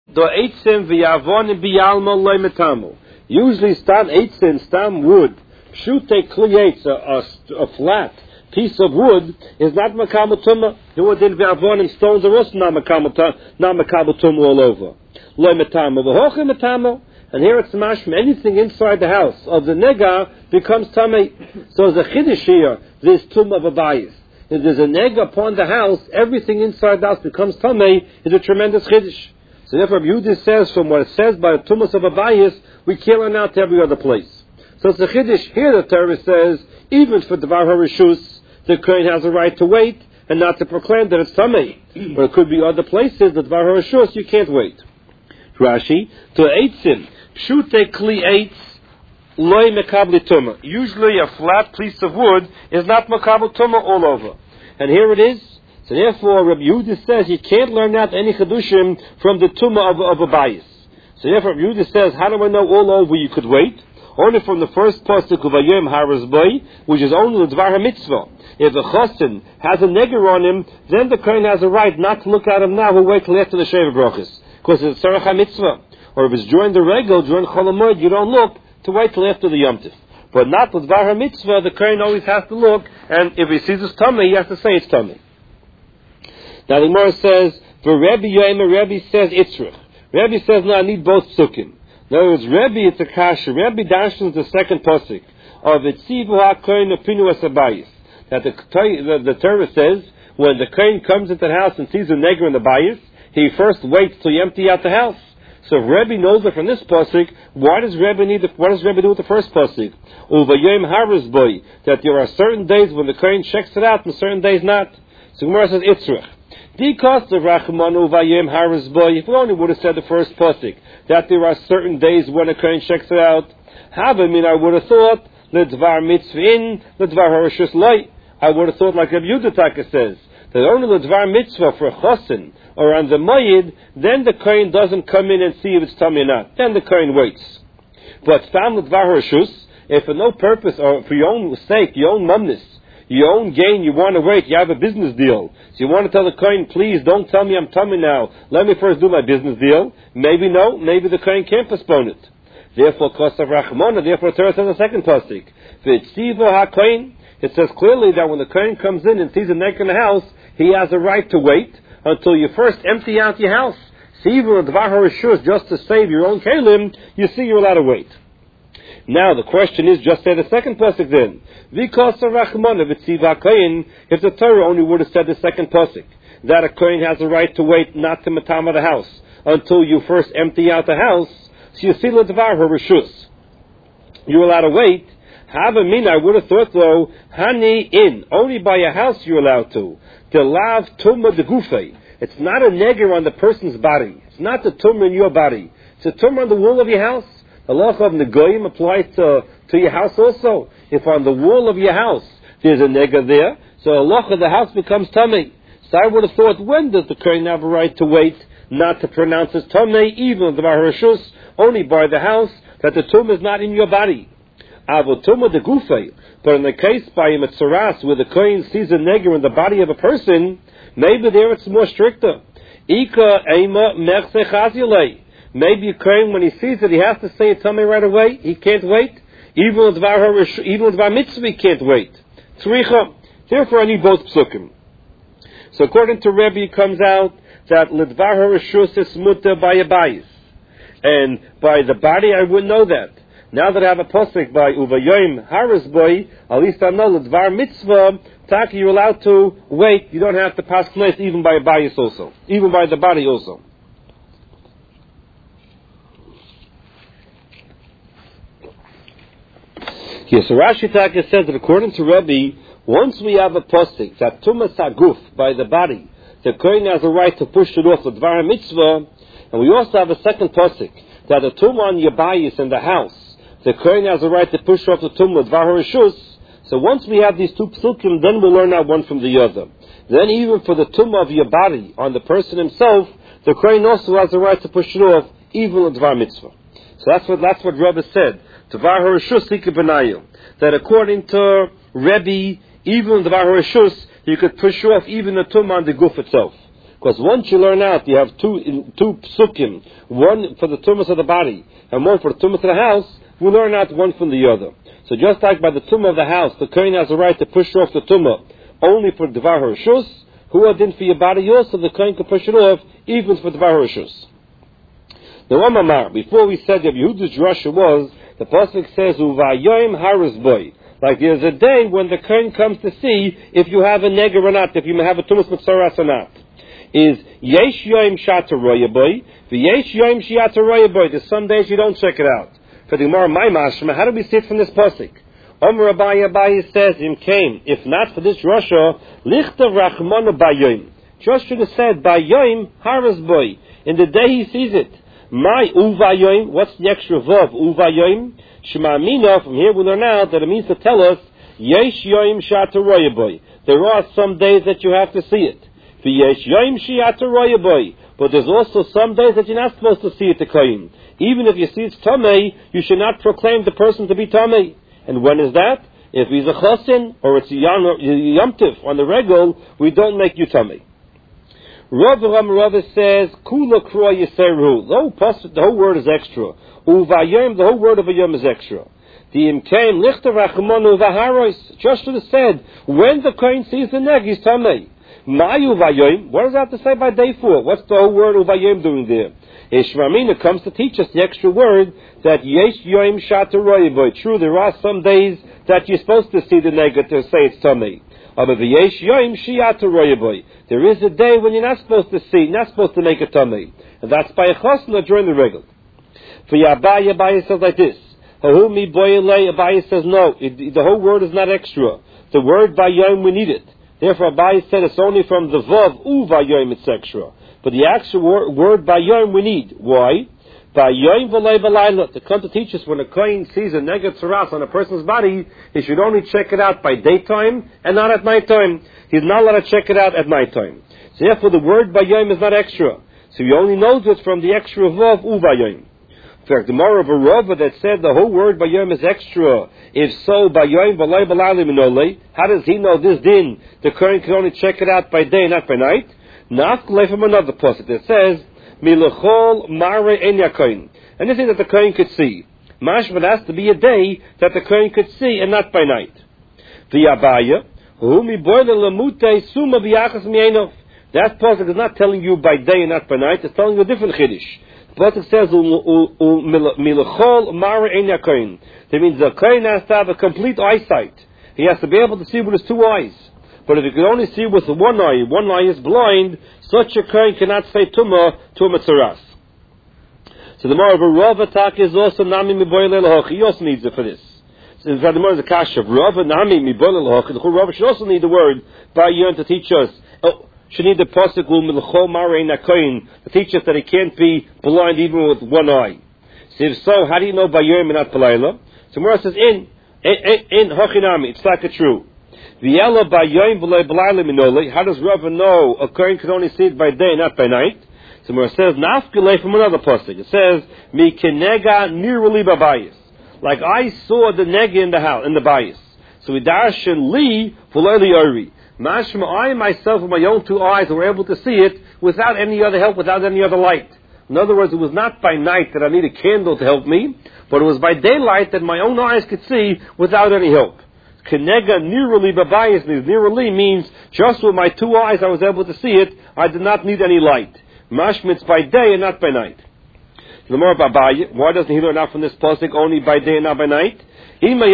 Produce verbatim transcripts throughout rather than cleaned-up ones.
Do eitzim v'yavonim b'yalma loy metamu. Usually, stam eitzim, stam wood, pshute kliyates, a, a flat piece of wood is not makabel tumah. The wood in v'yavonim stones are also not makabel not makabel tumah all over. Loy metamu v'hochim metamu. And here it's mash from anything inside the house of the nega becomes tamei. So as a chiddush here, there's tumah of a bias. If there's a nega upon the house, everything inside the house becomes tamei. Is a tremendous chiddush. So therefore, Yehuda says from what it says by the tumah of a bias, we can't learn out to every other place. So it's a chiddush here. The Torah says even for Devar HaRishus, the kohen has a right to wait and not to proclaim that it's tamei. But it could be other places that Devar HaRishus you can't wait. Rashi to eitzim. Shute kli eitz loy mekabli tumah. Usually a flat piece of wood is not mekabel tumah all over. And here it is. So therefore Rabbi Yehuda says you can't learn out any chedushim from the tumah of, of a bias. So therefore Rabbi Yehuda says, how do I know all over you could wait? Only from the first pasuk of Vayom Harazboi, which is only the Dvar HaMitzvah. If the chosin has a neger on him, then the kohen has a right not to look at him now, he'll wait till after the Sheva Brachos. Because it's Tzarech HaMitzvah. Or if it's during the regal, during Chol HaMoed, you don't look to wait till after the Yom Tov. But not with Dvar HaMitzvah, the kohen always has to look, and if he sees it's tummy, he has to say it's tummy. Now the Gemara says, for Rebbe Yomer, Rebbe says Itzrich. Rebbe says, no, I need both psukim. In other words, Rebbe, it's a kasha. Rebbe dashes the second pasuk of Etzivu HaKohen Opinu Asabayis. That the, the, the Torah says, when the kohen comes into the house and sees a neger in the bayis, he first waits till you empty out the house. So if Rebbe knows it from this pasuk, why does Rebbe need the, what does Rebbe do with the first pasuk? Uvayim Harazboi, that there are certain days when the kohen checks it out and certain days not. So Gemara says Itzrich. Because of Rachmanu Uvayim Harazboi, if we only would have said the first pasuk, that there are certain days when the kohen checks it out, have I mean I would have thought Ledvar Mitzvin, Ledvar Harishus Loi. I would have thought like Rabbi Yehuda Taka says, that only Ledvar Mitzvah for a chosin or on the Moyed, then the kohen doesn't come in and see if it's tummy or not. Then the kohen waits. But Stam Ledvar Harishus, if for no purpose or for your own sake, your own mumness, your own gain, you want to wait, you have a business deal. So you want to tell the kohen, please don't tell me I'm tummy now. Let me first do my business deal. Maybe no, maybe the kohen can't postpone it. Therefore, Kosav Rachmana, therefore Torah says the second pasuk. V'tzivo HaKohen, it says clearly that when the kohen comes in and sees a neck in the house, he has a right to wait until you first empty out your house. See, even Dvar HaRishus, just to save your own kelim, you see you're allowed to wait. Now the question is, just say the second pasuk then. V'kosav Rachmana v'tzivo HaKohen, if the Torah only would have said the second pasuk, that a kohen has a right to wait not to matama the house until you first empty out the house, so you see Ledvar HaRishus. You're allowed to wait. Have a min, I would have thought though, hani in, only by a house you're allowed to. To lav tumma de gufay. It's not a neger on the person's body. It's not the tumma in your body. It's a tumma on the wall of your house. The law of negoyim applies to, to your house also. If on the wall of your house there's a neger there, so the law of the house becomes tummy. So I would have thought, when does the kohen have a right to wait not to pronounce as tummy, even the Varashus, only by the house, that the tumma is not in your body? Avotuma de gufay. But in the case by a mitzaras, where the kohen sees a neger in the body of a person, maybe there it's more stricter. Ika ema merse chazilei. Maybe a kohen, when he sees it, he has to say it, tell me right away. He can't wait. Even with Dvar Mitzvah, he can't wait. Tzricha. Therefore, I need both psukim. So according to Rebbe, it comes out that Ledvar HaRishus is muta by a bias. And by the body, I wouldn't know that. Now that I have a posik by Uvayim Harazboi, at least I know that Dvar Mitzvah, Taki, you're allowed to wait. You don't have to pass place even by a bias also. Even by the body also. Yes, so Rashi Taka says that according to Rebbe, once we have a posik, that Tumas HaGuf, by the body, the kohen has a right to push it off the Dvar Mitzvah, and we also have a second posik, that the Tumah on your bias in the house, the kohen has a right to push off the tumah Dvar HaRishus. So once we have these two psukim, then we'll learn out one from the other. Then even for the tumah of your body on the person himself, the kohen also has a right to push it off, even in Dvar Mitzvah. So that's what that's what Rebbe said. Dvar HaRishus Hika B'nayu. That according to Rebbe, even in Dvar HaRishus, you could push off even the tumah on the guf itself. Because once you learn out, you have two two psukim, one for the tumas of the body and one for the tumas of the house, we learn out one from the other. So just like by the tumah of the house, the kohen has a right to push off the tumah only for Dvar Harishus, who are din for your body also, the kohen can push it off even for Dvar Harishus. Now, Amar, before we said that Yehuda's drasha was, the pasuk says, Uvayoim haris boy. Like there's a day when the kohen comes to see if you have a nega or not, if you have a tumas mitzaras or not. Is yesh yoim shata roya boy, v'yesh yoim shiata roya boy. There's some days you don't check it out. For the Gemara, my mashma, how do we see it from this pasuk? Omer Abaye Abaye says, "Im came. If not for this Rasha, lichtav rachmanu bayoim." Just should have said bayoim haras boy. In the day he sees it. My uvayoim. What's the extra vav? Uvayoim. Shema mina. From here we learn out that it means to tell us yesh yoim shata roya boy. There are some days that you have to see it. V'yesh yoim shiata roya boy. But there's also some days that you're not supposed to see it, the kohen. Even if you see it's tamei, you should not proclaim the person to be tamei. And when is that? If he's a chosin or it's a yomtiv on the regal, we don't make you tamei. Rav Ram Rav says, "Kula kroy yiseru." The whole the whole word is extra. Uvayim, the whole word of a yom is extra. The imkaim lichter rachmanu vaharos. Just should have said when the kohen sees the neg, he's tamei. My uvayim. What does that have to say by day four? What's the whole word uvayim doing there? Ishmamina comes to teach us the extra word that yesh yoim shata royaboy. True, there are some days that you're supposed to see the nega to say it's tamei. But yesh yoim shiata royaboy. There is a day when you're not supposed to see, not supposed to make a tamei, and that's by a chosna during the regal. For Abaye, Abaye says like this. Hahumi boyele, Abaye says no. It, the whole word is not extra. The word vayom we need it. Therefore, Abaye said it's only from the vav u vayom it's extra. But the actual word, word bayom we need. Why? Bayom v'lei b'layla. To come to teach us when a kohen sees a nega tzaras on a person's body, he should only check it out by daytime and not at nighttime. He's not allowed to check it out at nighttime. So therefore the word bayom is not extra. So he only knows it from the extra vav u bayom. In fact, the more of a Rava that said the whole word bayom is extra. If so, bayom v'lei b'layla minolei, how does he know this din? The kohen can only check it out by day, not by night. Nafkle from another pasuk that says, "Milachol mare en yakoin," and this is that the kohen could see. Mashma has to be a day that the kohen could see, and not by night. The Abaya, who mi boile lamute suma biyachas mienov. That pasuk is not telling you by day and not by night. It's telling you a different chiddush. The pasuk says, "Milachol mare en yakoin." That means the kohen has to have a complete eyesight. He has to be able to see with his two eyes. But if you can only see with one eye, one eye is blind, such a kohen cannot say tumah to a mitzaras. So the more of a Rav attack is also nami miboyle lahoch. He also needs it for this. So in fact, the more is a kasha. Rav nami miboyle lahoch. The Rav should also need the word by yon to teach us. Oh, should need the pasuk milchol marein kohen to teach us that he can't be blind even with one eye. So if so, how do you know by yon and not palayla? So Mora says in in in hochinami. It's like a true. How does Rava know a kohen can only see it by day, not by night? So it says nafkele from another pasuk. It says mi kenega niruli babayis. Like I saw the nega in the house in the bayis. So we darshan li v'lo'li ori. Mashma, I myself with my own two eyes were able to see it without any other help, without any other light. In other words, it was not by night that I need a candle to help me, but it was by daylight that my own eyes could see without any help. Kenega niruli babayis. Niruli means just with my two eyes I was able to see it. I did not need any light. Mashmitz by day and not by night. The more babayi. Why doesn't he learn out from this pasuk only by day and not by night? Only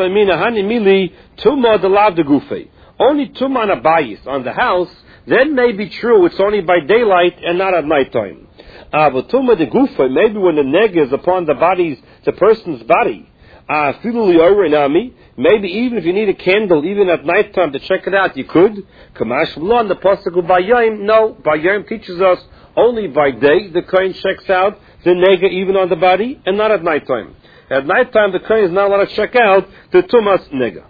tuma on a bayis on the house. Then may be true. It's only by daylight and not at nighttime. Ah, but tuma de gufa. Maybe when the neg is upon the body's, the person's body. Ah, maybe even if you need a candle, even at night time to check it out, you could. Kamash V'lon, the pasuk of Bayayim, no. Bayayim teaches us only by day the kohen checks out the nega even on the body, and not at night time. At night time, the kohen is not allowed to check out the tumas nega.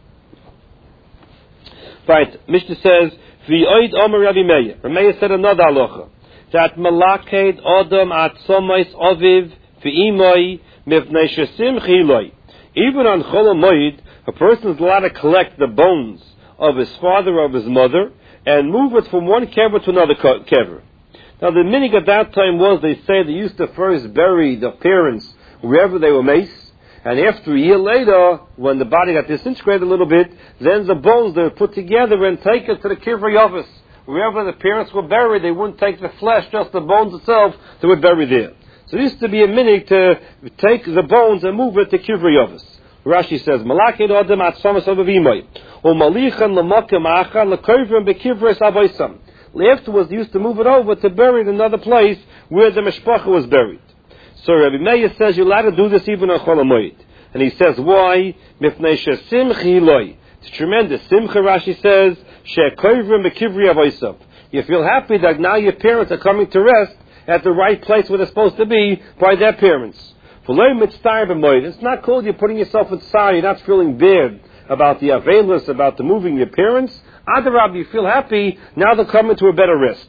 Right, Mishnah says, V'oid Omer Rabbi Meir. Rabbi Meir said another halacha, that malaked Adam at somais aviv v'imoi mivnei shesim chiloi. Even on Chol HaMoed, a person is allowed to collect the bones of his father or of his mother, and move it from one kever to another kever. Now the minig at that time was, they say they used to first bury the parents wherever they were maced, and after a year later, when the body got disintegrated a little bit, then the bones they were put together and taken to the kivrei office. Wherever the parents were buried, they wouldn't take the flesh, just the bones itself, they would bury there. So there used to be a minig to take the bones and move it to kivrei office. Rashi says, Malakid Adam at Samas Avavimai, or Malichan Lamakim Achan Lakovrim Bekivres Avaisam. Afterwards, they used to move it over to bury it in another place where the Mishpacha was buried. So Rabbi Meir says, you're allowed to do this even on Chol HaMoed. And he says, why? Mifnei shesimchi loy. It's tremendous. Simcha, Rashi says, she'kovrim bekivri avaisam. You feel happy that now your parents are coming to rest at the right place where they're supposed to be by their parents. It's not called you're putting yourself aside, you're not feeling bad about the availus, about the moving your parents. Adarab, you feel happy, now they're coming to a better rest.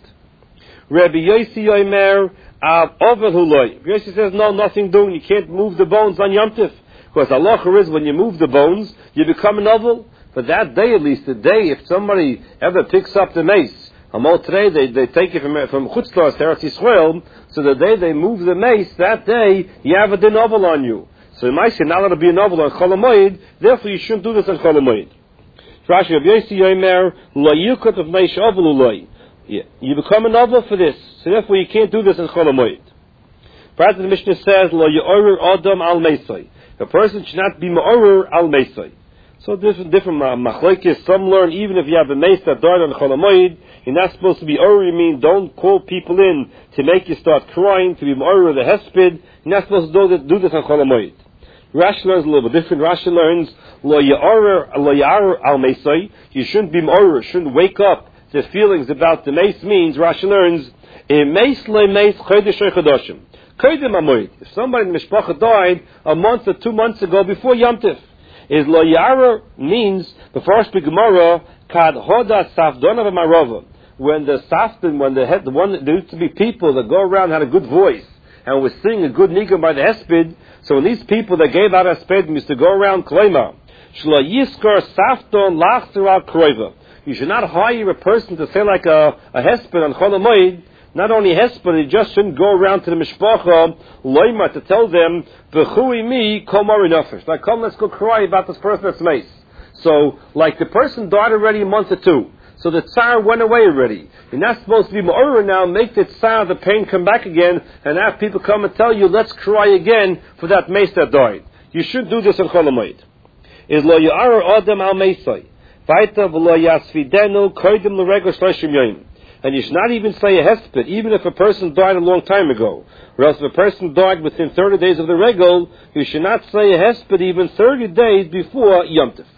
Rabbi Yossi Yomer, Ovel Huloi. Yossi says, no, nothing doing, you can't move the bones on Yom Tif. Because halacha is when you move the bones, you become an oval. For that day at least, the day, if somebody ever picks up the mace, Amal today, they, they take it from, from Chutzlar, Eretz Yisrael, so the day they move the mace, that day, you have a din oval on you. So you might say, not allowed to be an oval on Chol HaMoed, therefore you shouldn't do this on Chol HaMoed. Rashi, Rabbi Yossi Yomer, Lo Yukot of Meish Oval Uloi. You become an oval for this, so therefore you can't do this on Chol HaMoed. Perhaps the Mishnah says, Lo Yorer Adam Al Meisai. A person should not be Ma'orer Al Meisai. So different, different uh, machlekes. Some learn even if you have a mace that died on Chol HaMoed, you're not supposed to be Ori. You mean don't call people in to make you start crying, to be Ma'orer the Hesped. You're not supposed to do this, do this on Chol HaMoed. Rashi learns a little bit different. Rashi learns, Lo Ya'orer Lo Ya'orer Al Meisai. You shouldn't be Ma'orer, shouldn't wake up the feelings about the mace means, Rashi learns, a mace le mace chodesh chodoshim. Kodim HaMoed. If somebody in the Mishpacha died a month or two months ago before Yom Tif, is Lo Yara means the first Gemara Kad Hoda Safdona v'Marova. When the Safdon, when the head, the one there used to be people that go around had a good voice and was singing a good niggun by the Hesped. So when these people that gave out Hesped used to go around Klema, Shlo Yiskar Safdon Lachzer Al Kroiva. You should not hire a person to say like a, a Hesped on Chol HaMoed. Not only Hesped, you just shouldn't go around to the Mishpacha, Loima, to tell them, V'chui mi, kol mori nefesh. Like, come, let's go cry about this person that's mace. So, like the person died already a month or two. So the tsar went away already. You're not supposed to be ma'orah now, make the tsar, the pain come back again, and have people come and tell you, let's cry again for that mace that died. You should do this on Chol HaMoed. Is lo ya'ara adam al meisai. Vaita v'lo yasvidenu, koidim l'regel shloshim yoyim. And you should not even say a hesped, even if a person died a long time ago. Or else if a person died within thirty days of the regal, you should not say a hesped even thirty days before Yom Tif.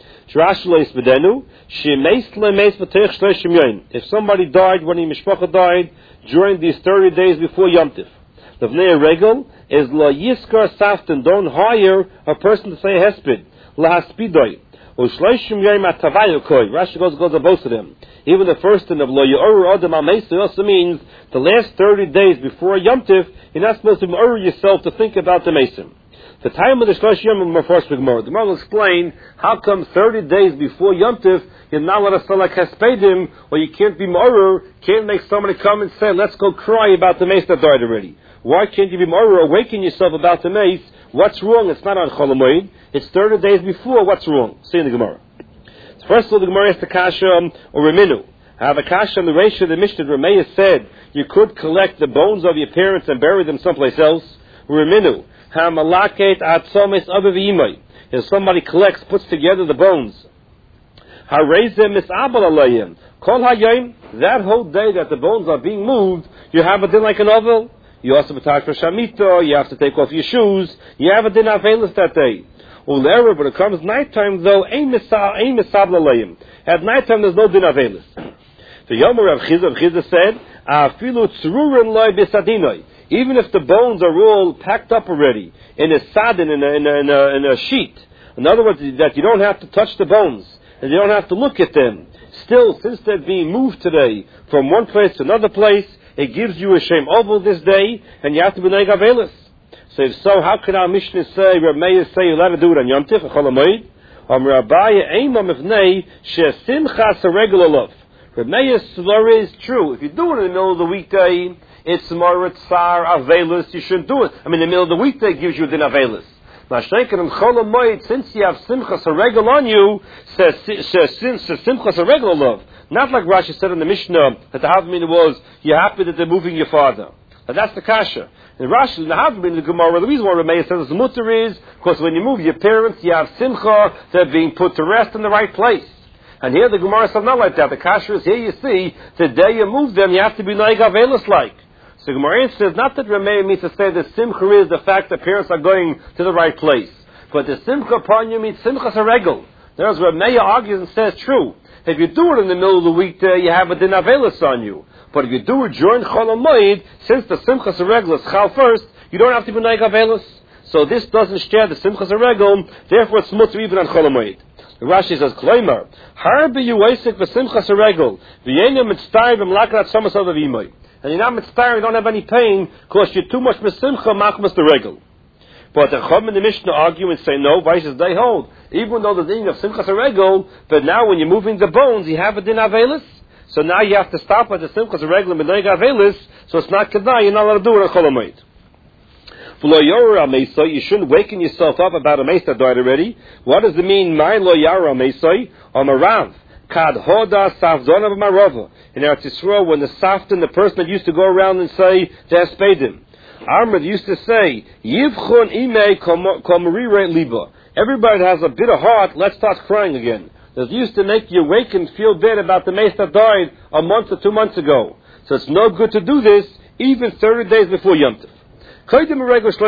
If somebody died when the mishpacha died during these thirty days before Yom Tif, the vnei regal is la yiskar saftin. Don't hire a person to say a hesped. La haspidoi. Rashi goes goes to both of them. Even the first one of Lo Yorer Adam Al Meisai also means the last thirty days before Yom Tif, you're not supposed to ma'or yourself to think about the Mesim. The time of the Shlosh Yom and Mefarsh B'Gemara. The Gemara will explain how come thirty days before Yom Tif you're not allowed to say like Hespedim, or you can't be ma'or, can't make somebody come and say, let's go cry about the mace that died already. Why can't you be ma'or, awaken yourself about the mace? What's wrong? It's not on Chol HaMoed. It's thirty days before. What's wrong? See in the Gemara. So first of all, the Gemara has the Kasha um, or Reminu. Have a Kasha on the ratio of the Mishnah. Rameya said you could collect the bones of your parents and bury them someplace else. Reminu. Ha-malaket atzomes avivimai. If somebody collects, puts together the bones. Ha-reizem mis'abal alayim. Kol hayim. That whole day that the bones are being moved, you have a din like an oval. You also have for Shamito, you have to take off your shoes, you have a din avelis that day. Ulera, when it comes nighttime though, ein misab l'leim. At nighttime there's no din avelis. The Yomer of Chizah, Chizah said, Afilu tzrurin loy bisadinoi. Even if the bones are all packed up already, in a sadin, in a, in a, in a, in a sheet. In other words, that you don't have to touch the bones, and you don't have to look at them. Still, since they're being moved today from one place to another place, it gives you a shame oval this day, and you have to be neig avelis. So if so, how can our Mishnah say, Rameya say, you're allowed to do it on Yom Tif, Chol HaMoed? Am Rabbiya Eimam Evnei, She'simchas a regular love. But Meir Svara is true. If you do it in the middle of the weekday, it's more tsar avelis. You shouldn't do it. I mean, the middle of the weekday gives you din avelis. Mashrekin and Chol Hamoed, since you have simchas haregel on you, says since simchas haregel love. Not like Rashi said in the Mishnah that the Havamina was, you're happy that they're moving your father. But that's the kasha. In Rashi, in the Havamina, the Gemara, the reason why Rameya says the mutter is because when you move your parents, you have simcha, they're being put to rest in the right place. And here the Gemara says not like that. The kasha is here. You see, the day you move them, you have to be naig avelis like. So the Gemara says not that Rameya means to say that simcha is the fact that parents are going to the right place, but the simcha upon you means simcha haregel. There's Rameya argues and says true. If you do it in the middle of the weekday, you have a din avelis on you. But if you do it during Chol Hamoed, since the simchas haregel is chal first, you don't have to be naig avelis. So this doesn't share the simchas haregel. Therefore, it's mutter even on Chol Hamoed. Rashi says, "Kloimer harbe yuaisik v'simchas haregel v'yenim mitztayim v'mlakrat samasov avimoi." And you're not mitztayim, you don't have any pain because you're too much b'simcha machmas the regel. But the Chum and the Mishnah argue and say, no, Vaishas they hold. Even though the din of simchas haregel, but now when you're moving the bones, you have a din avelis. So now you have to stop at the simchas haregel and b'nei avelis. So it's not kedai. You're not allowed to do it on Chol Hamoed. V'lo yorah meisai, you shouldn't waken yourself up about a meis that died already. What does it mean? My lo yara meisai on a rav. Kad hoda safdona b'marova. In Eretz Yisrael, when the safton, the person that used to go around and say to Espedim, Armad used to say, Yivchon imei komarire liba. Everybody that has a bitter heart, let's start crying again. That used to make you wake and feel bad about the meis that died a month or two months ago. So it's no good to do this even thirty days before Yom Tov. For the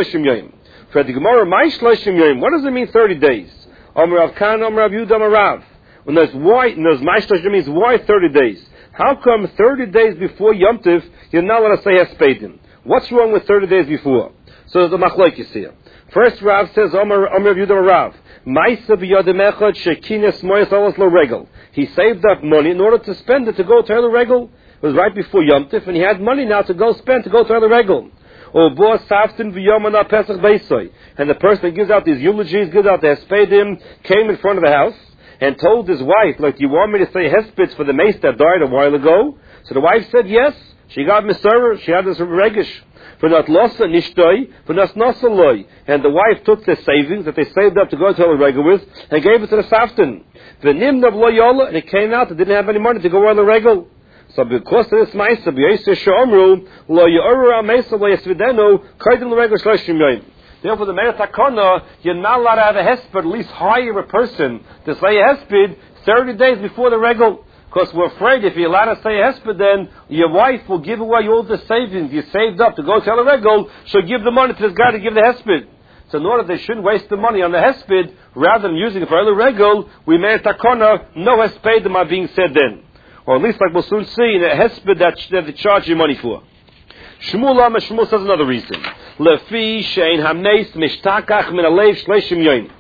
Gemara, my shloshim yom, what does it mean thirty days? Amar Rav Kan, Amar Rav Yehuda, Amar Rav. When there's why, there's my shloshim means why thirty days? How come thirty days before Yom Tov you're not allowed to say Hespedim? What's wrong with thirty days before? So there's a machlokes here. First Rav says, Amar Amar Rav Yehuda, Amar Rav. Ma'isa b'yadem echad shekines moyes alas lo regel. He saved up money in order to spend it to go to Eile Regel. It was right before Yom Tov, and he had money now to go spend to go to Eile Regel. Or bo saftin v'yomana pesach beisoy. And the person that gives out these eulogies, gives out the hespedim, came in front of the house and told his wife, like, you want me to say hespeds for the mace that died a while ago? So the wife said yes. She got miserver. She had this regish. For not losa nishtoi, for not nosaloi. And the wife took the savings that they saved up to go to Eile Regel with and gave it to the saftin. V'nimnav lo yola, and it came out that didn't have any money to go Eile Regel. So because of this ma'isa, b'yoseh she'omru lo yorah ma'isa lo yasvidenu kaidim l'regel shloshim yom. Therefore, the Meir Takana, you're not allowed to have a hesped, at least hire a person to say a hesped thirty days before the regel. Because we're afraid if you're allowed to say a hesped, then your wife will give away all the savings you saved up to go to Eile Regel. She'll give the money to this guy to give the hesped. So in order they shouldn't waste the money on the hesped, rather than using it for Eile Regel, we Meir Takana, no hespedim are being said then. Or at least like we'll soon see in a hesped that, that they charge you money for. Shmuel Shmuel says another reason. Lefi shein hameis mishtakach min alev shleishim yoim.